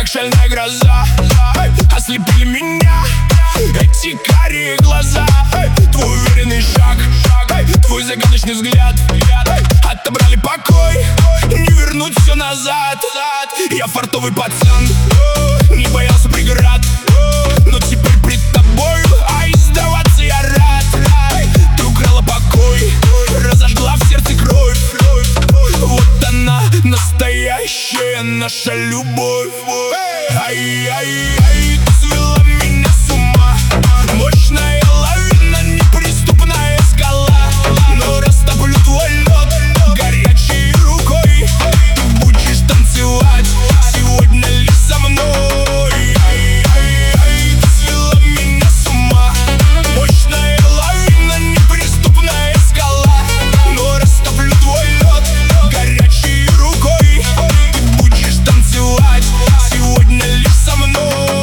шальная гроза. Ослепили меня эти карие глаза. Твой уверенный шаг, твой загадочный взгляд отобрали покой, не вернуть все назад. Я фартовый пацан, не боялся преград, но теперь пред тобой, ай, сдаваться я рад. Ты украла покой, разожгла в сердце кровь. Вот она, настоящая наша любовь. Ай-яй-яй, ты свела меня с ума. Мощная лавина, неприступная скала. Но растоплю твой лед горячей рукой. Ты будешь танцевать сегодня лишь со мной. Ай-яй-яй, ты свела меня с ума. Мощная лавина, неприступная скала. Но растоплю твой лед горячей рукой. Ты будешь танцевать сегодня лишь со мной.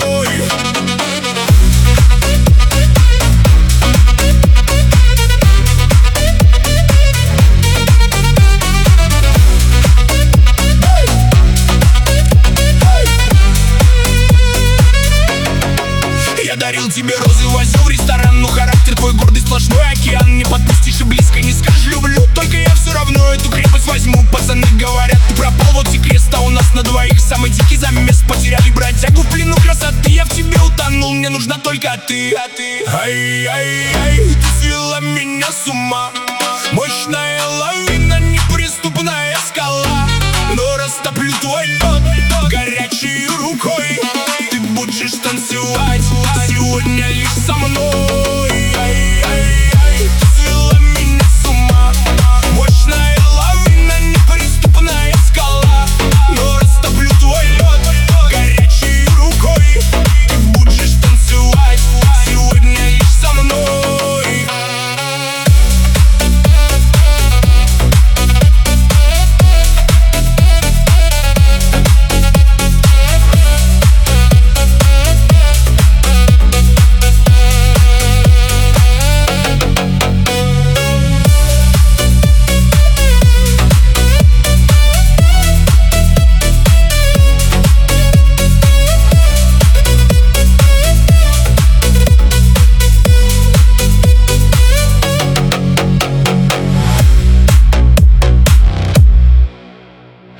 Я дарил тебе розы, возил в ресторан, но характер твой гордый, сплошной океан. Не подпустишь и близко не скажешь люблю, только я все равно эту крепость возьму. Пацаны говорят, ты пропал, вот и крест, а у нас на двоих самый дикий замес. Потеряли бродягу в плену красоты, я в тебе утонул, мне нужна только ты. Ай-яй-яй, ты свела меня с ума.